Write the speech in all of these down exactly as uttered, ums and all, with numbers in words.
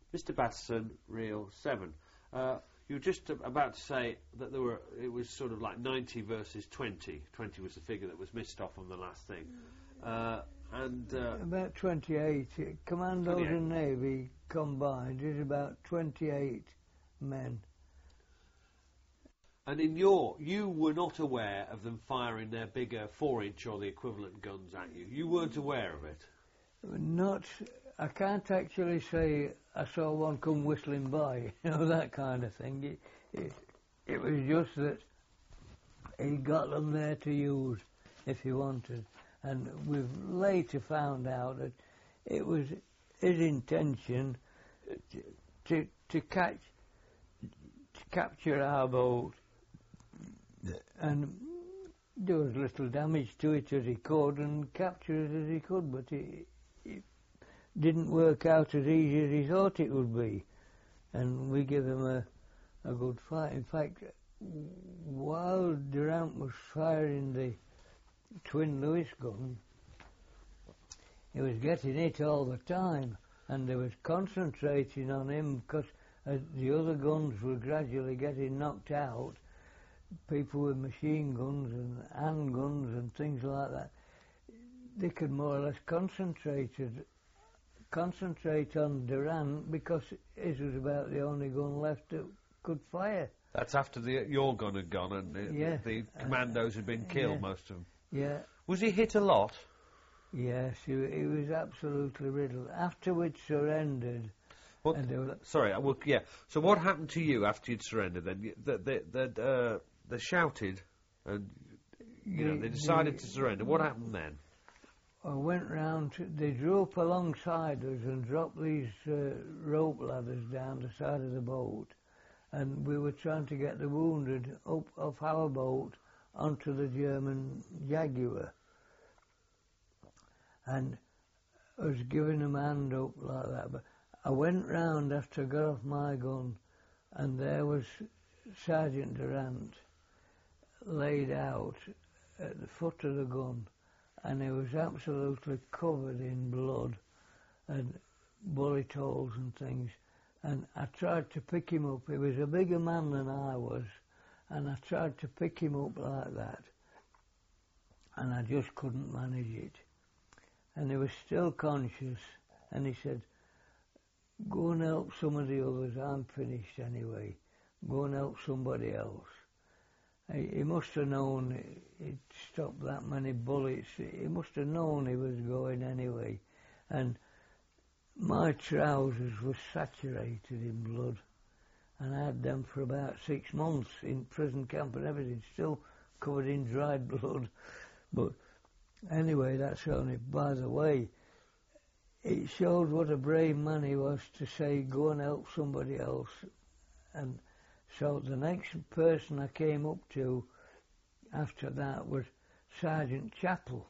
Mister Batterson, reel seven. Uh, you were just ab- about to say that there were. It was sort of like ninety versus twenty. Twenty was the figure that was missed off on the last thing, uh, and uh, about twenty-eight. Commandos twenty-eight. and Navy combined is about twenty-eight men. And in your, you were not aware of them firing their bigger four-inch or the equivalent guns at you. You weren't aware of it. Not, I can't actually say I saw one come whistling by, you know, that kind of thing. It, it, it was just that he got them there to use if he wanted. And we've later found out that it was his intention to, to, to catch, to capture our boat and do as little damage to it as he could and capture it as he could, but it, it didn't work out as easy as he thought it would be, and we gave him a, a good fight. In fact, while Durant was firing the twin Lewis gun, he was getting it all the time, and they was concentrating on him because as the other guns were gradually getting knocked out, people with machine guns and handguns and things like that, they could more or less concentrated, concentrate on Durant because his was about the only gun left that could fire. That's after the, your gun had gone and the, Yeah. the, the commandos had been killed, Yeah. most of them. Yeah, Was he hit a lot? yes, he, he was absolutely riddled. After we'd surrendered, What, and they were, sorry, I will, yeah. So what happened to you after you'd surrendered then? You- They, they, they, uh, they shouted and you know, they decided to surrender. What happened then? I went round, to, they drew up alongside us and dropped these uh, rope ladders down the side of the boat, and we were trying to get the wounded up off our boat onto the German Jaguar. And I was giving them a hand up like that, but I went round after I got off my gun, and there was Sergeant Durant laid out at the foot of the gun, and he was absolutely covered in blood and bullet holes and things. And I tried to pick him up. He was a bigger man than I was, and I tried to pick him up like that, and I just couldn't manage it. And he was still conscious, and he said, "Go and help some of the others, I'm finished anyway. Go and help somebody else." He, he must have known he'd stopped that many bullets. He must have known he was going anyway. And my trousers were saturated in blood, and I had them for about six months in prison camp and everything, still covered in dried blood. But anyway, that's only by the way. It showed what a brave man he was to say, "Go and help somebody else." And so the next person I came up to after that was Sergeant Chappell.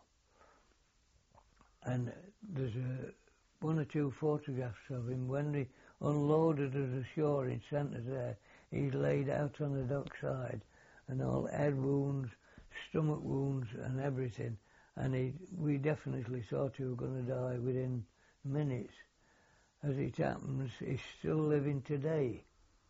And there's a, one or two photographs of him. When they unloaded us ashore in Centre there, he laid out on the dockside, and all head wounds, stomach wounds and everything. And he, we definitely thought he was going to die within minutes. As it happens, he's still living today.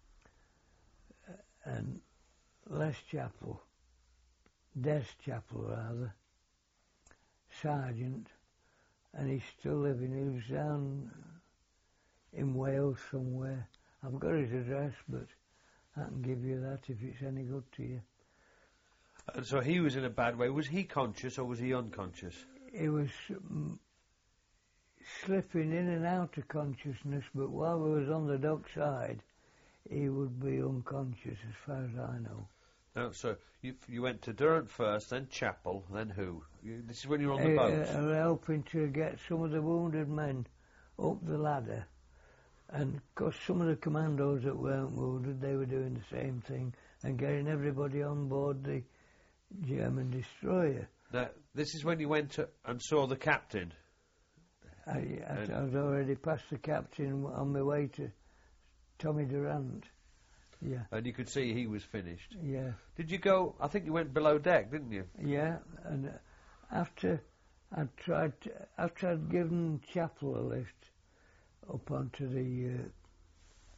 And Les Chappell, Des Chappell rather, Sergeant, and he's still living. He was down in Wales somewhere. I've got his address, but I can give you that if it's any good to you. And so he was in a bad way. Was he conscious or was he unconscious? He was um, slipping in and out of consciousness, but while we was on the dockside, he would be unconscious as far as I know. No, so you you went to Durant first, then Chappell, then who? You, this is when you were on the Uh, boat. uh, helping to get some of the wounded men up the ladder. And of course some of the commandos that weren't wounded, they were doing the same thing and getting everybody on board the German destroyer. Now, this is when you went to, and saw the captain. I, I, I was already past the captain on my way to Tommy Durant. Yeah. And you could see he was finished. Yeah. Did you go, I think you went below deck, didn't you? Yeah, and uh, after I'd tried to, after I'd given Chappell a lift up onto the uh,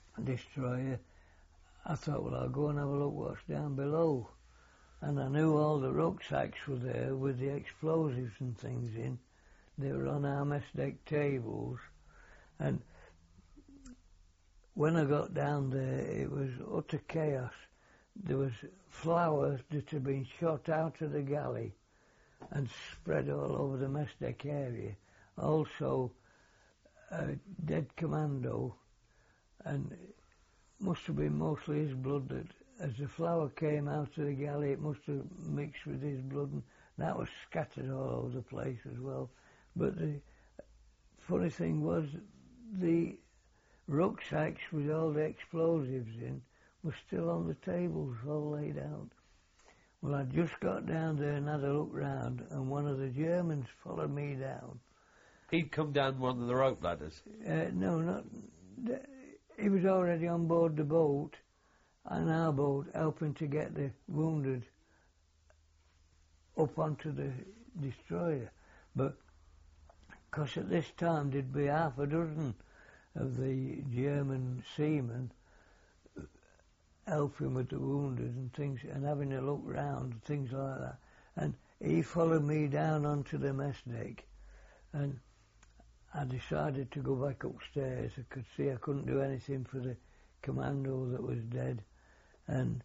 destroyer, I thought, well, I'll go and have a look what's down below. And I knew all the rucksacks were there with the explosives and things in. They were on our mess deck tables. And when I got down there, it was utter chaos. There was flowers that had been shot out of the galley and spread all over the mess deck area. Also, a dead commando, and it must have been mostly his blood that, as the flower came out of the galley, it must have mixed with his blood, and that was scattered all over the place as well. But the funny thing was, the rucksacks with all the explosives in were still on the tables, all laid out. Well, I just got down there and had a look round, and one of the Germans followed me down. He'd come down one of the rope ladders? Uh, no, not... He was already on board the boat, on our boat, helping to get the wounded up onto the destroyer. But, because at this time there'd be half a dozen of the German seamen helping with the wounded and things, and having a look round and things like that. And he followed me down onto the mess deck, and I decided to go back upstairs. I could see I couldn't do anything for the commando that was dead. And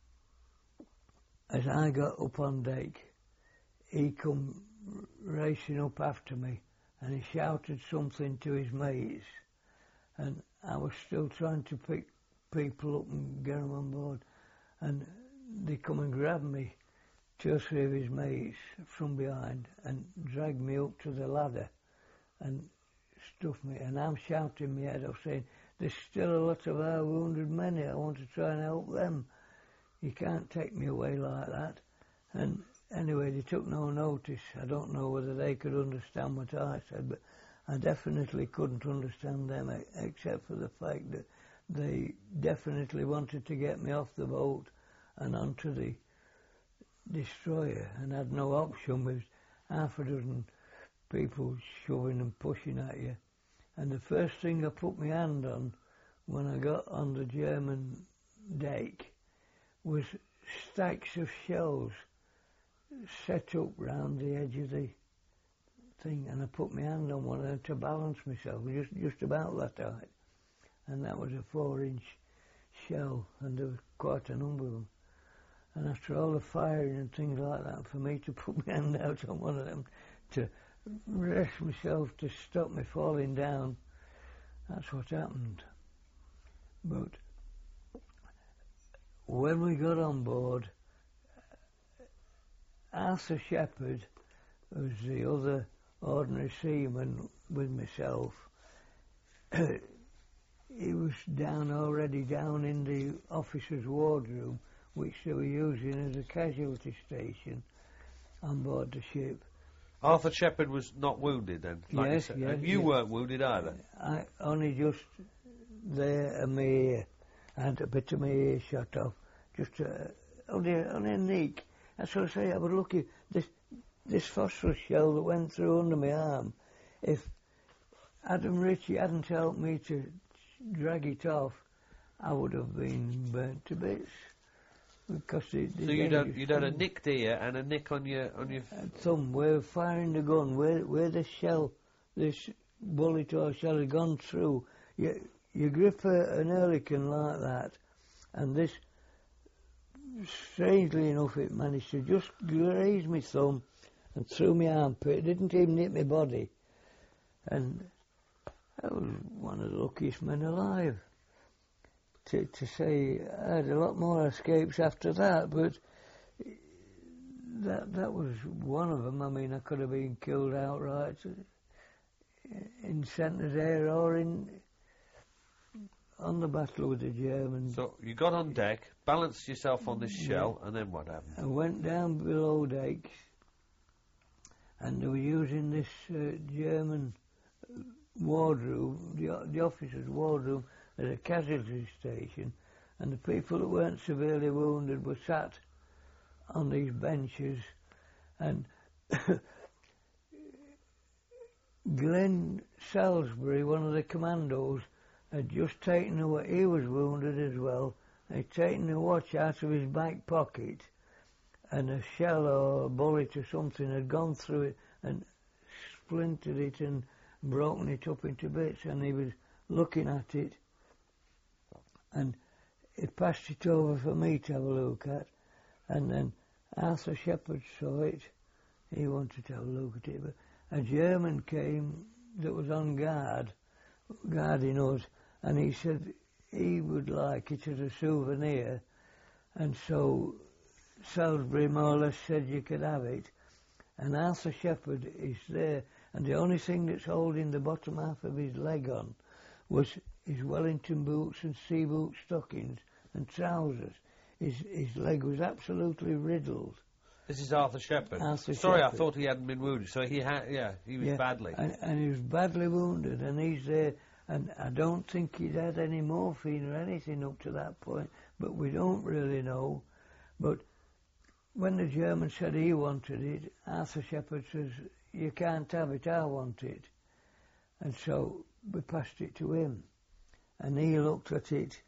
as I got up on deck, he come racing up after me, and he shouted something to his mates, and I was still trying to pick people up and get them on board, and they come and grabbed me, two or three of his mates, from behind, and dragged me up to the ladder and stuffed me, and I'm shouting my head off saying, there's still a lot of our wounded men here, I want to try and help them. You can't take me away like that. And anyway, they took no notice. I don't know whether they could understand what I said, but I definitely couldn't understand them, except for the fact that they definitely wanted to get me off the boat and onto the destroyer, and had no option with half a dozen people shoving and pushing at you. And the first thing I put my hand on when I got on the German deck was stacks of shells set up round the edge of the thing, and I put my hand on one of them to balance myself, just, just about that height. And that was a four inch shell, and there was quite a number of them. And after all the firing and things like that, for me to put my hand out on one of them to rest myself to stop me falling down, that's what happened. But when we got on board, Arthur Shepherd was the other ordinary seaman with myself. He was down already down in the officer's wardroom, which they were using as a casualty station on board the ship. Arthur Shepherd was not wounded then? Like yes, you yes. And you yes. weren't wounded either? I only just there and my ear. I had a bit of my ear shot off. Just uh, only, only a nick. That's what I say, I was lucky. This, this phosphorus shell that went through under my arm, if Adam Ritchie hadn't helped me to drag it off, I would have been burnt to bits. Because the, the so you'd had, you'd had a nicked ear and a nick on your on your thumb. Where firing the gun, where where the shell, this bullet or shell had gone through. You you grip a, an Oerlikon like that, and this, strangely enough, it managed to just graze my thumb and through my armpit. It didn't even hit my body, and I was one of the luckiest men alive. To, to say I had a lot more escapes after that, but that that was one of them. I mean, I could have been killed outright in Centre's Air or in on the battle with the Germans. So you got on deck, balanced yourself on this shell, yeah. And then what happened? I went down below deck, and they were using this uh, German wardroom, the, the officer's wardroom, as a casualty station, and the people that weren't severely wounded were sat on these benches, and Glenn Salisbury, one of the commandos, had just taken away, he was wounded as well, he'd taken a watch out of his back pocket, and a shell or a bullet or something had gone through it and splintered it and broken it up into bits, and he was looking at it, and he passed it over for me to have a look at, and then Arthur Shepherd saw it. He wanted to have a look at it, but a German came that was on guard, guarding us, and he said he would like it as a souvenir, and so Salisbury more or less said you could have it, and Arthur Shepherd is there, and the only thing that's holding the bottom half of his leg on was his Wellington boots and sea boot stockings and trousers. His, his leg was absolutely riddled. This is Arthur Shepherd. Arthur Sorry, Shepherd. I thought he hadn't been wounded. So he had, yeah, he was Yeah, badly. And, and he was badly wounded, and he's there, and I don't think he'd had any morphine or anything up to that point, but we don't really know. But when the German said he wanted it, Arthur Shepherd says, you can't have it, I want it. And so we passed it to him, and he looked at it,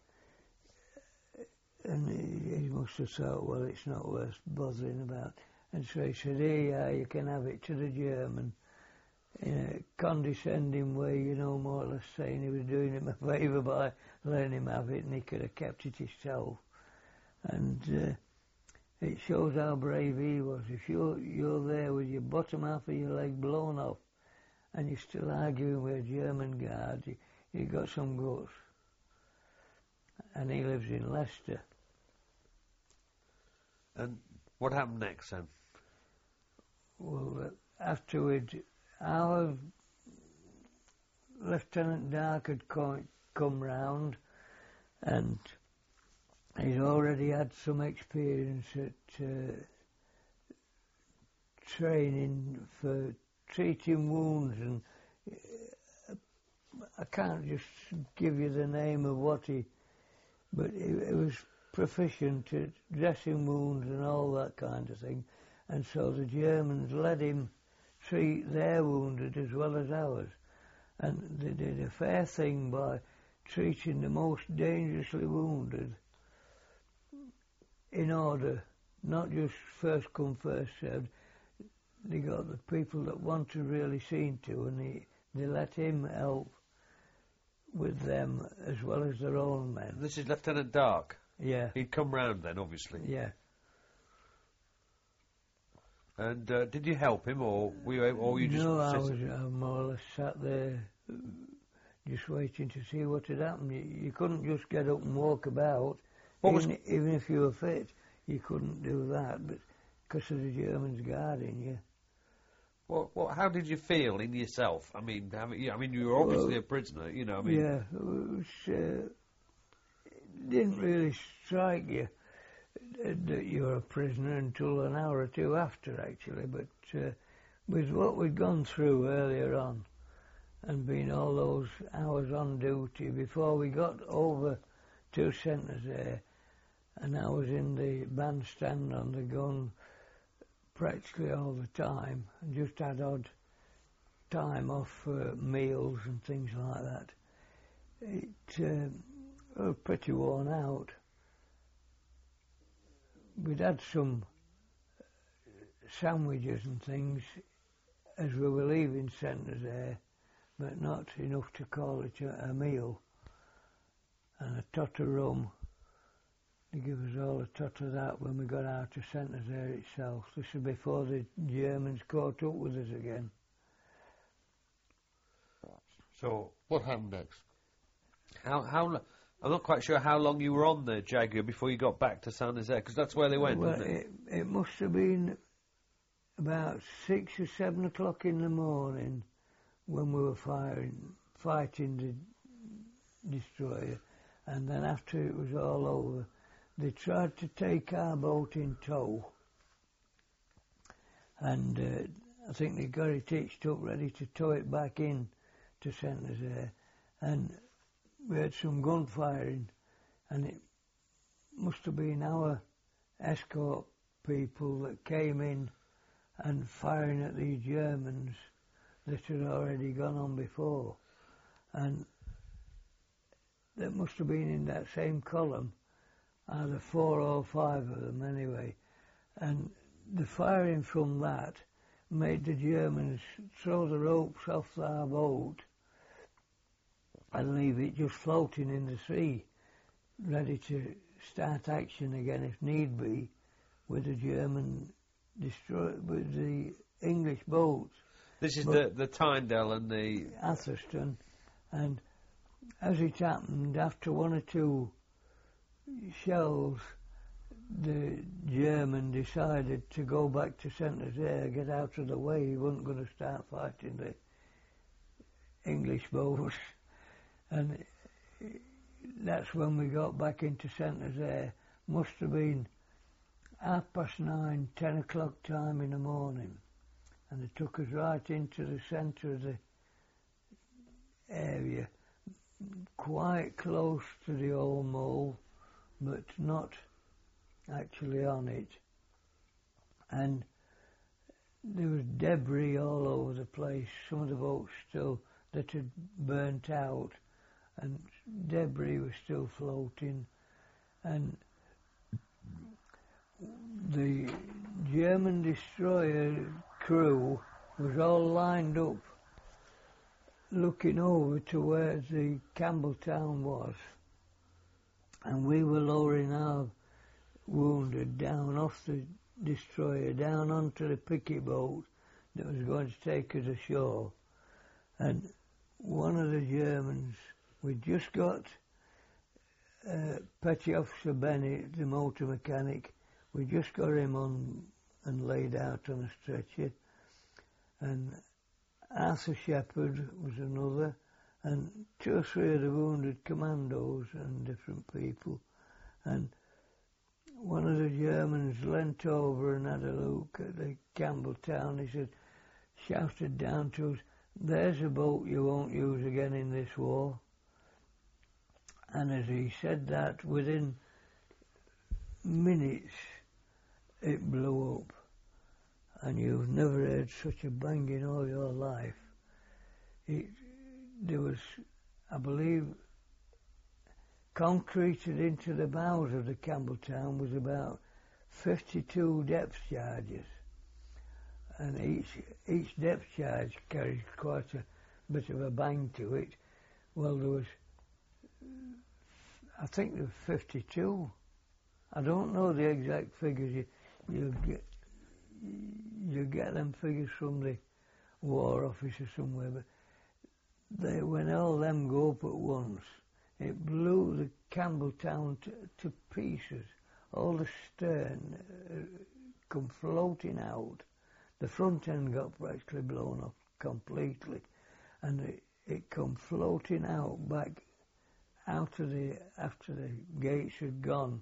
and he, he must have thought, well, it's not worth bothering about. And so he said, here, yeah, you can have it, to the German, in a condescending way, you know, more or less saying he was doing him a favour by letting him have it, and he could have kept it himself. And uh, it shows how brave he was. If you're, you're there with your bottom half of your leg blown off, and you're still arguing with a German guard, you, you got some guts. And he lives in Leicester. And what happened next then? Well, uh, afterwards, our Lieutenant Dark had come, come round, and he'd already had some experience at uh, training for treating wounds, and uh, I can't just give you the name of what he, but he, he was proficient at dressing wounds and all that kind of thing, and so the Germans let him treat their wounded as well as ours, and they did a fair thing by treating the most dangerously wounded in order, not just first come, first served. They got the people that wanted really seen to, and they, they let him help with them as well as their own men. This is Lieutenant Dark. Yeah. He'd come round then, obviously. Yeah. And uh, did you help him, or were you, or were you just... No, I was sitting? uh, more or less sat there uh, just waiting to see what had happened. You, you couldn't just get up and walk about. What even, was... even if you were fit, you couldn't do that, but because of the Germans guarding you. What, what, how did you feel in yourself? I mean, I mean, I mean you were obviously well, a prisoner, you know, I mean... Yeah, it, was, uh, it didn't really strike you that you were a prisoner until an hour or two after, actually, but uh, with what we'd gone through earlier on, and been all those hours on duty before we got over to Centres there, and I was in the bandstand on the gun practically all the time, and just had odd time off for meals and things like that. It uh, was pretty worn out. We'd had some sandwiches and things as we were leaving Centres there, but not enough to call it a, a meal. And a tot of rum. They give us all a tot of that when we got out of Centres there itself. This was before the Germans caught up with us again. So, what happened next? How, how, I'm not quite sure how long you were on the Jaguar before you got back to Saint Nazaire, because that's where they went, well, wasn't it? it? It must have been about six or seven o'clock in the morning when we were firing, fighting the destroyer, and then after it was all over, they tried to take our boat in tow, and uh, I think they got it hitched up ready to tow it back in to Saint Nazaire, and we had some gunfiring, and it must have been our escort people that came in and firing at these Germans that had already gone on before. And it must have been in that same column, either four or five of them anyway, and the firing from that made the Germans throw the ropes off their boat and leave it just floating in the sea, ready to start action again if need be with the German destroy with the English boats. This is but the the Tyndall and the Atherstone, and as it happened, after one or two shells, the German decided to go back to Saint-Nazaire, get out of the way. He wasn't going to start fighting the English boats. And that's when we got back into Saint-Nazaire. Must have been half past nine, ten o'clock time in the morning. And they took us right into the centre of the area, quite close to the old mole, but not actually on it. And there was debris all over the place, some of the boats still that had burnt out, and debris was still floating, and the German destroyer crew was all lined up looking over to where the Campbelltown was, and we were lowering our wounded down off the destroyer down onto the picket boat that was going to take us ashore. And one of the Germans, we just got uh, Petty Officer Bennett, the motor mechanic, we just got him on and laid out on a stretcher, and Arthur Shepherd was another, and two or three of the wounded commandos and different people. And one of the Germans leant over and had a look at the Campbelltown. He said, shouted down to us, "There's a boat you won't use again in this war." And as he said that, within minutes it blew up. And you've never heard such a bang in all your life. It, there was, I believe, concreted into the bows of the Campbelltown was about fifty-two depth charges, and each each depth charge carried quite a bit of a bang to it. Well, there was, I think there were fifty-two. I don't know the exact figures. You, you get you get them figures from the War Office or somewhere, but they, when all them go up at once, it blew the Campbelltown to, to pieces. All the stern uh, come floating out. The front end got practically blown off completely, and it, it come floating out back out of the after the gates had gone.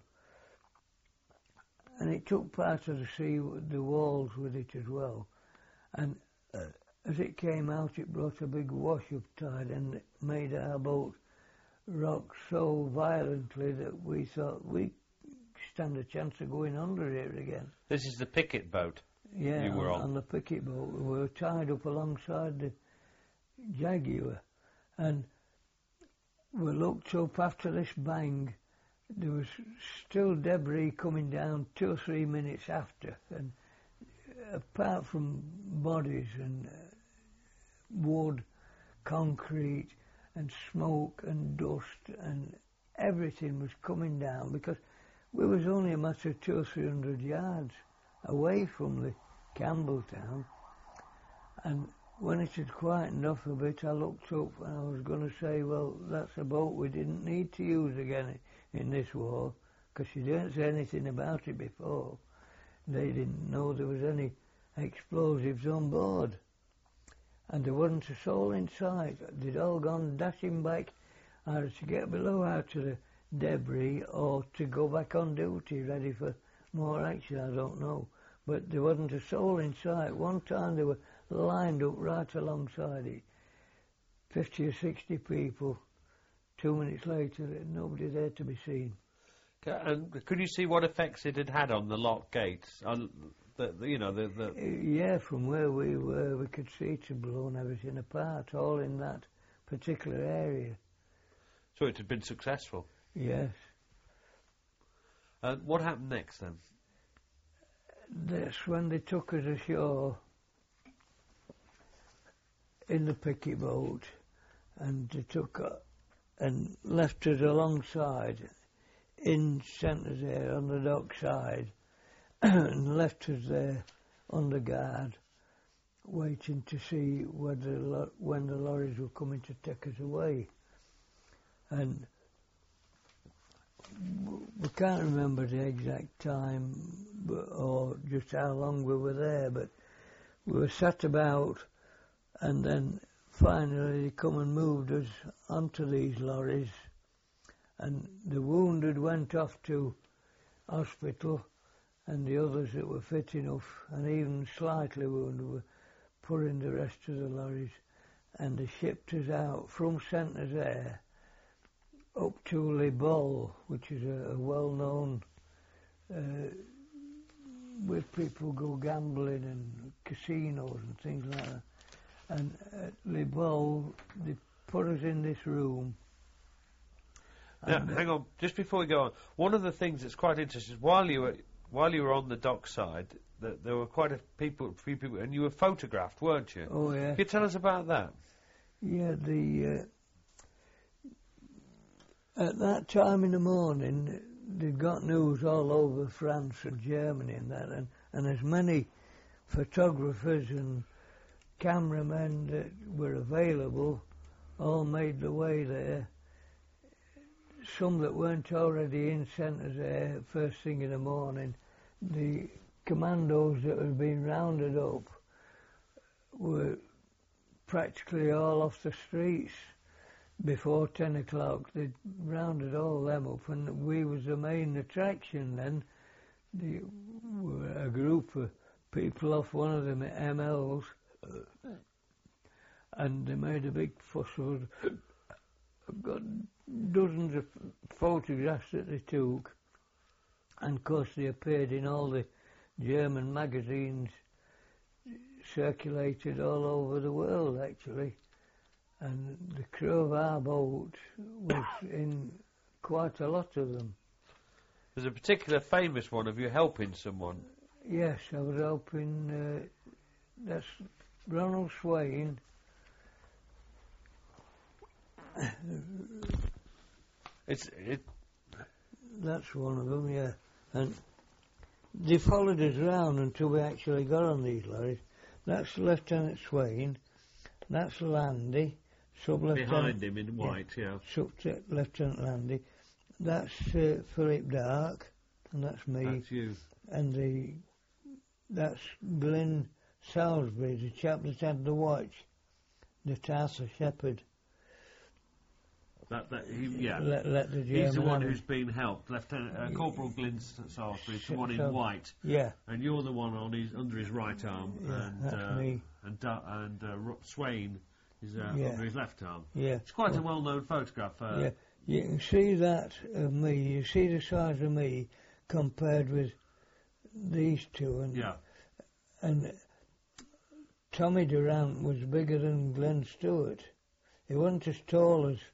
And it took part of the sea, the walls with it as well. And uh, as it came out, it brought a big wash-up tide and it made our boat rock so violently that we thought we stand a chance of going under here again. This is the picket boat. Yeah, you were on, on. on the picket boat. We were tied up alongside the Jaguar, and we looked up after this bang. There was still debris coming down two or three minutes after, and apart from bodies and uh, wood, concrete and smoke and dust and everything was coming down, because we was only a matter of two or three hundred yards away from the Campbelltown. And when it had quietened off a bit, I looked up and I was going to say, well, that's a boat we didn't need to use again in this war, because she didn't say anything about it before. They didn't know there was any explosives on board, and there wasn't a soul in sight. They'd all gone dashing back either to get below out of the debris or to go back on duty ready for more action, I don't know. But there wasn't a soul in sight. One time they were lined up right alongside it, fifty or sixty people. Two minutes later, nobody there to be seen. And could you see what effects it had had on the lock gates? On the, the, you know, the, the Uh, yeah, from where we were, we could see it had blown everything apart, all in that particular area. So it had been successful. Yes. Uh, what happened next then? That's when they took us ashore in the picky boat, and they took uh, and left us alongside in centres there on the dock side, and left us there under guard, waiting to see whether lo- when the lorries were coming to take us away. And we can't remember the exact time but, or just how long we were there, but we were sat about, and then finally they come and moved us onto these lorries, and the wounded went off to hospital, and the others that were fit enough and even slightly wounded were put in the rest of the lorries, and they shipped us out from Centres Air up to Les Balles, which is a, a well-known uh, where people go gambling and casinos and things like that. And at Les Balles, they put us in this room. Now, hang on, just before we go on, one of the things that's quite interesting is while you were while you were on the dock side, that there were quite a people, few people, and you were photographed, weren't you? Oh yeah. Can you tell us about that? Yeah, the uh, at that time in the morning, they'd got news all over France and Germany and that, and, and as many photographers and cameramen that were available all made the way there. Some that weren't already in Centres Air first thing in the morning, the commandos that had been rounded up were practically all off the streets before ten o'clock. They'd rounded all them up, and we was the main attraction then. The, we were a group of people off one of them M Ls, and they made a big fuss of it. I've got dozens of photographs that they took, and of course they appeared in all the German magazines circulated all over the world actually, and the crew of our boat was in quite a lot of them. There's a particular famous one of you helping someone. Yes, I was helping, uh, that's Ronald Swain. It's it. That's one of them, yeah. And they followed us round until we actually got on these lorries. That's Lieutenant Swain. That's Landy. Sub-Lieutenant. Behind him in white, yeah. yeah. Sub-Lieutenant Landy. That's uh, Philip Dark, and that's me. That's you. And the that's Glyn Salisbury, the chap that had the watch, the Arthur Shepherd. That, that he, yeah. Let, let the He's the one have who's been helped. Lieutenant uh, Corporal Glyn Salisbury, the one in so, white. Yeah. And you're the one on his under his right arm. Yeah, and that's uh, me. And uh, and uh, Ro- Swain is uh, Yeah. under his left arm. Yeah. It's quite well, a well-known photograph. Uh, yeah. You can see that of me. You see the size of me compared with these two. And yeah. And Tommy Durant was bigger than Glenn Stewart. He wasn't as tall as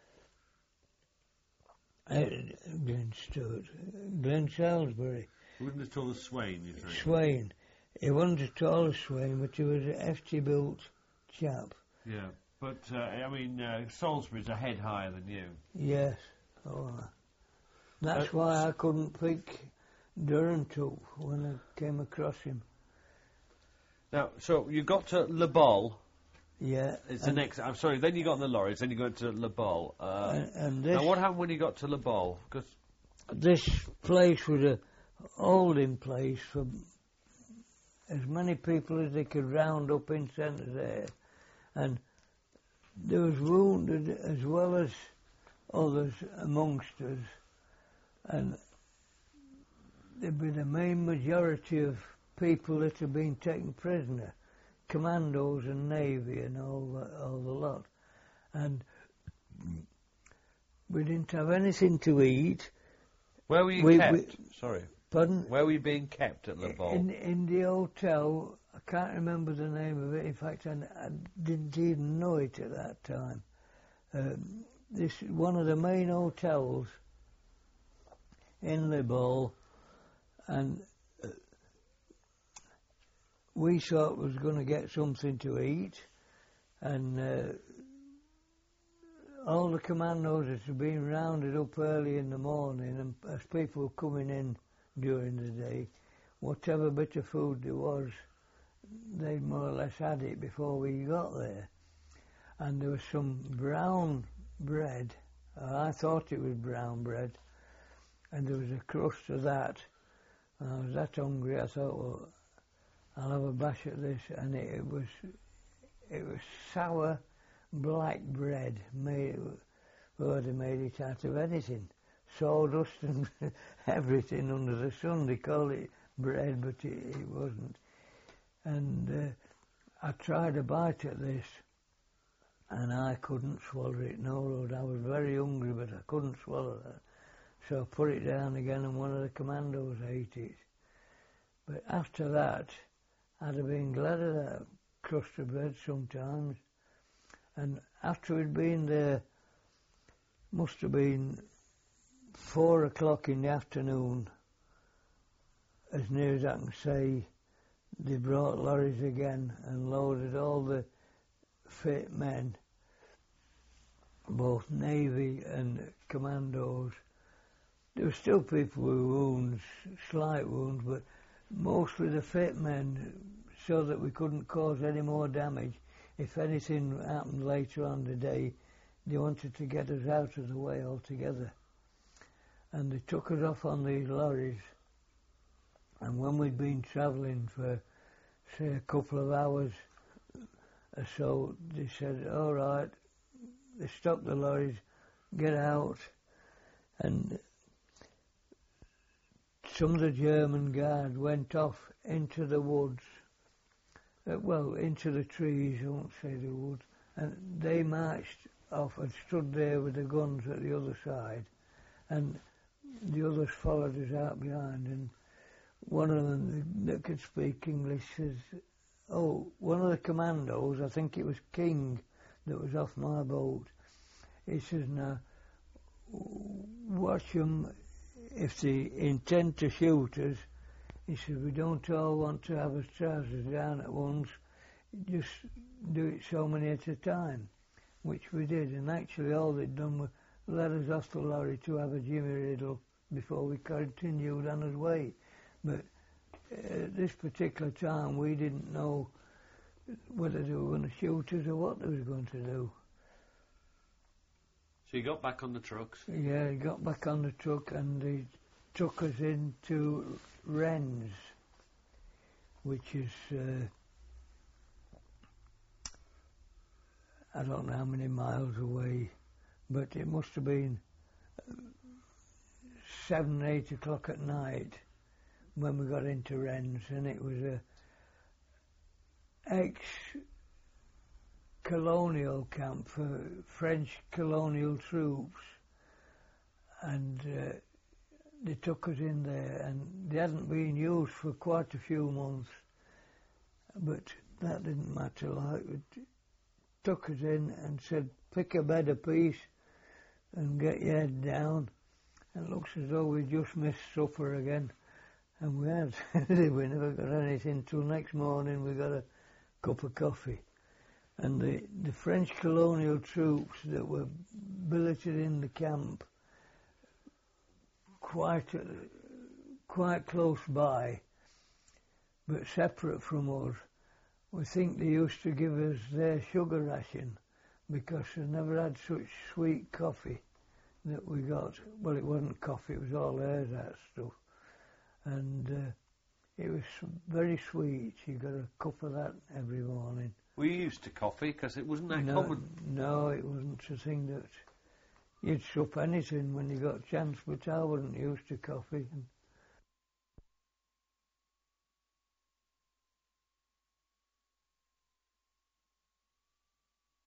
uh, Glenn Stewart, Glenn Salisbury. He wasn't as tall as Swain, you think? Swain. He wasn't as tall as Swain, but he was a hefty built chap. Yeah, but uh, I mean, uh, Salisbury's a head higher than you. Yes. Oh, that's uh, why I couldn't pick Durant up when I came across him. Now, so you got to Les Balles. Yeah. It's the next. I'm sorry. Then you got on the lorries. Then you got to Les Balles. Uh, and, and this, now, what happened when you got to Les Balles? Because this place was a holding place for as many people as they could round up in Centres Air, and there was wounded as well as others amongst us, and there'd be the main majority of people that had been taken prisoner, commandos and navy and all the, all the lot, and we didn't have anything to eat. Where were you we, kept? We, Sorry. Pardon? Where were you being kept at Les Balles? In, in the hotel. I can't remember the name of it. In fact, I, I didn't even know it at that time. Um, this one of the main hotels in Libol, and uh, we thought we was going to get something to eat, and uh, all the commandos had been rounded up early in the morning, and as people were coming in during the day, whatever bit of food there was, they more or less had it before we got there. And there was some brown bread, uh, I thought it was brown bread, and there was a crust of that. And I was that hungry, I thought, well, I'll have a bash at this, and it, it was it was sour black bread. Made, well, they made it out of anything, sawdust and everything under the sun. They called it bread, but it, it wasn't. And uh, I tried a bite at this, and I couldn't swallow it. No, Lord, I was very hungry, but I couldn't swallow that. So I put it down again, and one of the commandos ate it. But after that, I'd have been glad of that crust of bread sometimes. And after we'd been there, must have been four o'clock in the afternoon, as near as I can say, they brought lorries again and loaded all the fit men, both Navy and commandos. There were still people with wounds, slight wounds, but mostly the fit men, so that we couldn't cause any more damage. If anything happened later on the day, they wanted to get us out of the way altogether. And they took us off on these lorries, and when we'd been travelling for, say, a couple of hours or so, they said, all right, they stopped the lorries, get out, and some of the German guard went off into the woods, uh, well, into the trees, I won't say the woods, and they marched off and stood there with the guns at the other side, and the others followed us out behind, and one of them that could speak English says, oh, one of the commandos, I think it was King that was off my boat, he says, now, watch them. If they intend to shoot us, he said, we don't all want to have our trousers down at once, just do it so many at a time, which we did. And actually all they'd done was let us off the lorry to have a Jimmy Riddle before we continued on our way. But at this particular time we didn't know whether they were going to shoot us or what they was going to do. So you got back on the trucks? Yeah, I got back on the truck, and they took us into Rennes, which is, uh, I don't know how many miles away, but it must have been seven, eight o'clock at night when we got into Rennes, and it was a ex colonial camp for French colonial troops, and uh, they took us in there, and they hadn't been used for quite a few months, but that didn't matter. Like, it took us in and said, pick a bed apiece and get your head down. It looks as though we just missed supper again, and we had. We never got anything till next morning. We got a cup of coffee. And the, the French colonial troops that were billeted in the camp quite uh, quite close by, but separate from us, we think they used to give us their sugar ration because they never had such sweet coffee that we got. Well, it wasn't coffee, it was all theirs, that stuff. And uh, it was very sweet. You got a cup of that every morning. Were you used to coffee? Because it wasn't that no, common. No, it wasn't a thing that you'd sup anything when you got a chance, but I wasn't used to coffee. And